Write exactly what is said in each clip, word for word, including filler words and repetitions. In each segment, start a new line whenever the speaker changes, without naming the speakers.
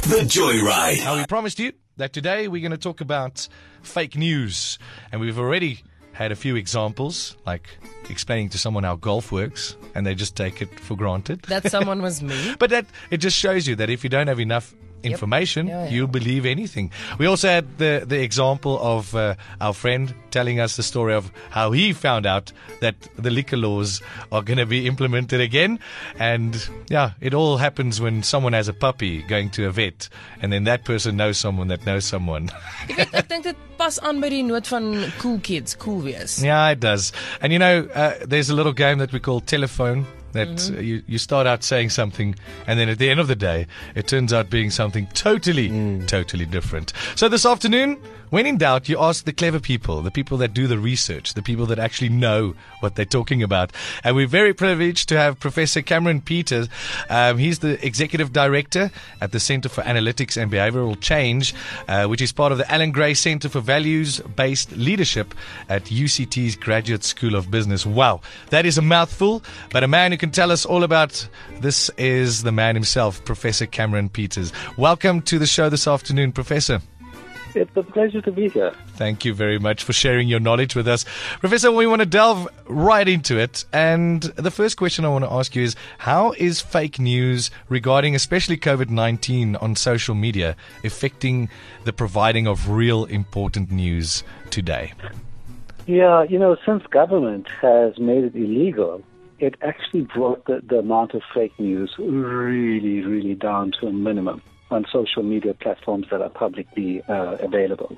The Joyride.
Now, we promised you that today we're going to talk about fake news. And we've already had a few examples, like explaining to someone how golf works, and they just take it for granted.
That someone was me.
But that it just shows you that if you don't have enough information,
Yeah, yeah.
you'll believe anything. We also had the, the example of uh, our friend telling us the story of how he found out that the liquor laws are going to be implemented again. And yeah, it all happens when someone has a puppy going to a vet, and then that person knows someone that knows someone.
Ek weet, ek dink dit pas aan by die noot van cool kids, cool wees.
Yeah, it does. And you know, uh, there's a little game that we call telephone. That
Mm-hmm.
uh, you, you start out saying something, and then at the end of the day, it turns out being something totally, totally different. So this afternoon, when in doubt, you ask the clever people, the people that do the research, the people that actually know what they're talking about. And we're very privileged to have Professor Cameron Peters. Um, he's the Executive Director at the Center for Analytics and Behavioral Change, uh, which is part of the Alan Gray Center for Values-Based Leadership at U C T's Graduate School of Business. Wow, that is a mouthful, but a man who can tell us all about this is the man himself, Professor Cameron Peters. Welcome to the show this afternoon, Professor.
It's a pleasure to be here.
Thank you very much for sharing your knowledge with us. Professor, we want to delve right into it. And the first question I want to ask you is, how is fake news regarding especially COVID nineteen on social media affecting the providing of real important news today?
Yeah, you know, since government has made it illegal, it actually brought the, the amount of fake news really, really down to a minimum on social media platforms that are publicly uh, available.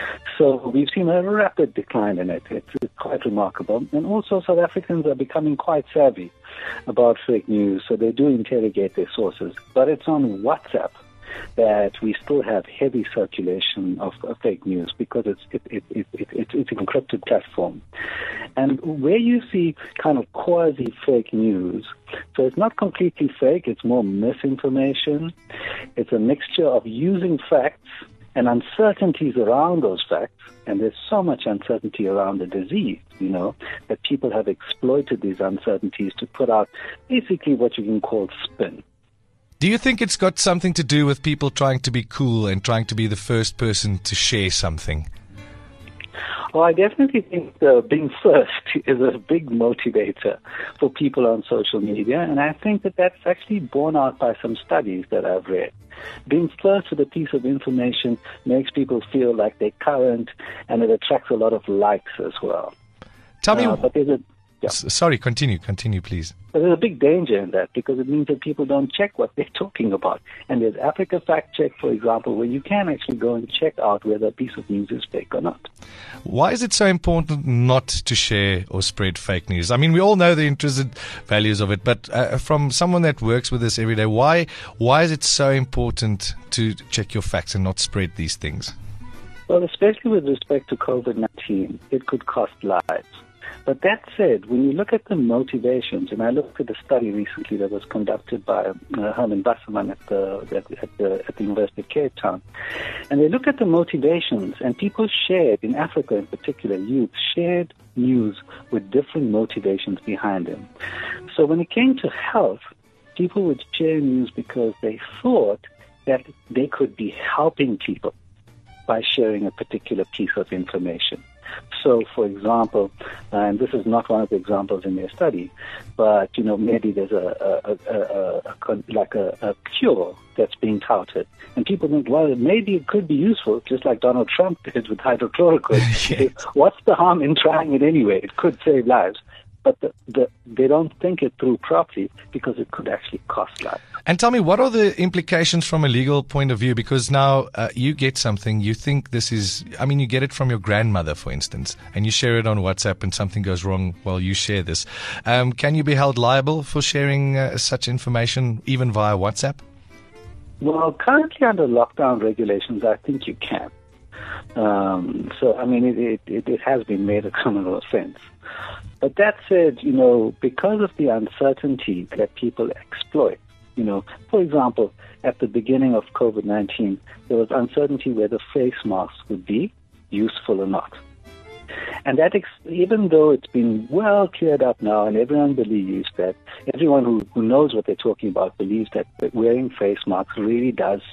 So we've seen a rapid decline in it. It's, it's quite remarkable. And also South Africans are becoming quite savvy about fake news, so they do interrogate their sources. But it's on WhatsApp that we still have heavy circulation of, of fake news because it's it, it, it, it, it, it's an encrypted platform. And where you see kind of quasi-fake news, so it's not completely fake, it's more misinformation. It's a mixture of using facts and uncertainties around those facts. And there's so much uncertainty around the disease, you know, that people have exploited these uncertainties to put out basically what you can call spin.
Do you think it's got something to do with people trying to be cool and trying to be the first person to share something?
Well, I definitely think uh, being first is a big motivator for people on social media, and I think that that's actually borne out by some studies that I've read. Being first with a piece of information makes people feel like they're current, and it attracts a lot of likes as well.
Tell me...
Uh, but there's a Yeah.
S- Sorry, continue, continue, please.
But there's a big danger in that because it means that people don't check what they're talking about. And there's Africa Fact Check, for example, where you can actually go and check out whether a piece of news is fake or not.
Why is it so important not to share or spread fake news? I mean, we all know the intrinsic values of it, but uh, from someone that works with this every day, why why is it so important to check your facts and not spread these things?
Well, especially with respect to COVID nineteen, it could cost lives. But that said, when you look at the motivations, and I looked at a study recently that was conducted by uh, Herman Basserman at the, at, at, the, at the University of Cape Town, and they look at the motivations, and people shared, in Africa in particular, youth shared news with different motivations behind them. So when it came to health, people would share news because they thought that they could be helping people by sharing a particular piece of information. So, for example, and this is not one of the examples in their study, but, you know, maybe there's a, a, a, a, a like a, a cure that's being touted. And people think, well, maybe it could be useful, just like Donald Trump did with hydrochloroquine.
Yes.
What's the harm in trying it anyway? It could save lives. But the, the, they don't think it through properly because it could actually cost lives.
And tell me, what are the implications from a legal point of view? Because now uh, you get something, you think this is, I mean, you get it from your grandmother, for instance, and you share it on WhatsApp and something goes wrong while you share this. Um, can you be held liable for sharing uh, such information, even via WhatsApp?
Well, currently under lockdown regulations, I think you can. Um, so, I mean, it, it, it has been made a criminal offense. But that said, you know, because of the uncertainty that people exploit, you know, for example, at the beginning of COVID nineteen, there was uncertainty whether face masks would be useful or not. And that, ex- even though it's been well cleared up now and everyone believes that, everyone who, who knows what they're talking about believes that wearing face masks really does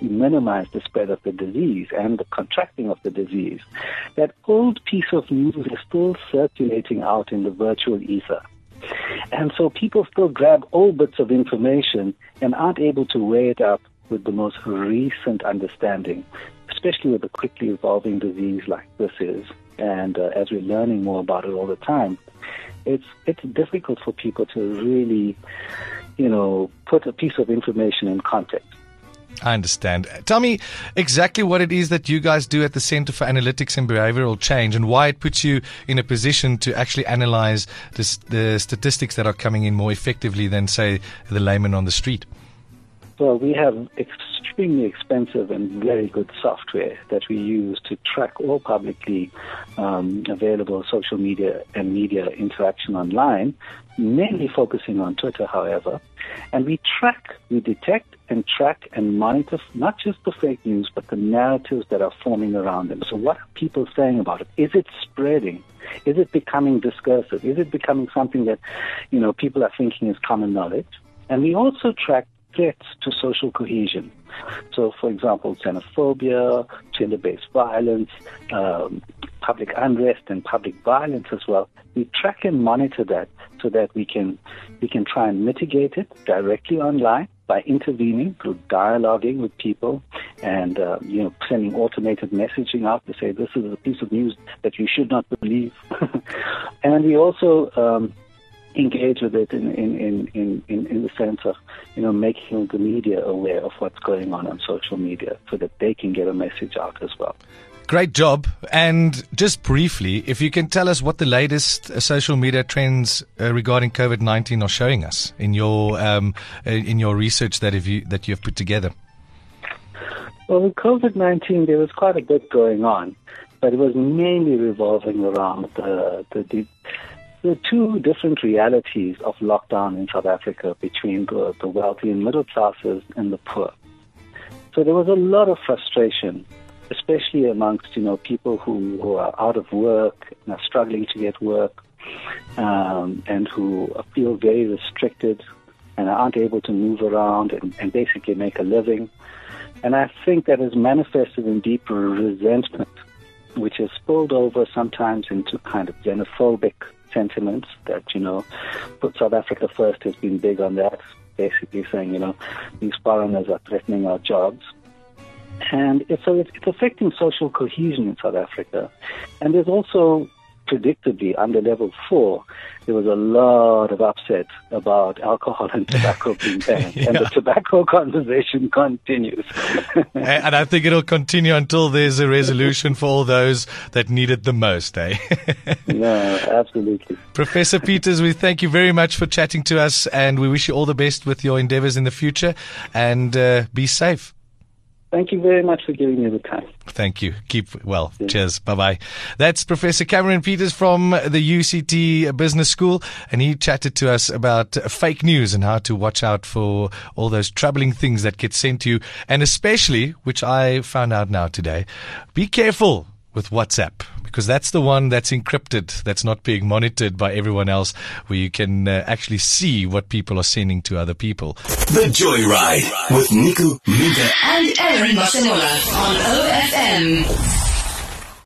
minimize the spread of the disease and the contracting of the disease, that old piece of news is still circulating out in the virtual ether. And so people still grab old bits of information and aren't able to weigh it up with the most recent understanding, especially with a quickly evolving disease like this is. And uh, as we're learning more about it all the time, it's it's difficult for people to really, you know, put a piece of information in context.
I understand. Tell me exactly what it is that you guys do at the Center for Analytics and Behavioral Change, and why it puts you in a position to actually analyze this, the statistics that are coming in more effectively than, say, the layman on the street.
Well, we have extremely expensive and very good software that we use to track all publicly um, available social media and media interaction online, mainly focusing on Twitter, however. And we track, we detect and track and monitor not just the fake news, but the narratives that are forming around them. So what are people saying about it? Is it spreading? Is it becoming discursive? Is it becoming something that, you know, people are thinking is common knowledge? And we also track threats to social cohesion. So, for example, xenophobia, gender-based violence, um, public unrest and public violence as well. We track and monitor that so that we can we can try and mitigate it directly online by intervening through dialoguing with people and uh, you know sending automated messaging out to say this is a piece of news that you should not believe. And we also um, engage with it in, in, in, in, in the sense of, you know, making the media aware of what's going on on social media so that they can get a message out as well.
Great job. And just briefly, if you can tell us what the latest uh, social media trends uh, regarding COVID nineteen are showing us in your um, in your research that have you that you have put together.
Well, with COVID nineteen, there was quite a bit going on, but it was mainly revolving around the the, the There are two different realities of lockdown in South Africa between the, the wealthy and middle classes and the poor. So there was a lot of frustration, especially amongst, you know, people who, who are out of work and are struggling to get work, um, and who feel very restricted and aren't able to move around and, and basically make a living. And I think that is manifested in deeper resentment, which has spilled over sometimes into kind of xenophobic sentiments that, you know, put South Africa first has been big on that, basically saying, you know, these foreigners are threatening our jobs. And it's, so it's, it's affecting social cohesion in South Africa. And there's also, predictably, under level four, there was a lot of upset about alcohol and tobacco being banned. Yeah. And the tobacco conversation continues.
And I think it'll continue until there's a resolution for all those that need it the most, eh?
No, absolutely.
Professor Peters, we thank you very much for chatting to us, and we wish you all the best with your endeavors in the future, and uh, be safe.
Thank you very much for giving me the time.
Thank you. Keep well. Yeah. Cheers. Bye-bye. That's Professor Cameron Peters from the U C T Business School, and he chatted to us about fake news and how to watch out for all those troubling things that get sent to you, and especially, which I found out now today, be careful with WhatsApp, because that's the one that's encrypted, that's not being monitored by everyone else, where you can uh, actually see what people are sending to other people.
The Joyride with Nico, Luka and Aaron Barcelona on O F M.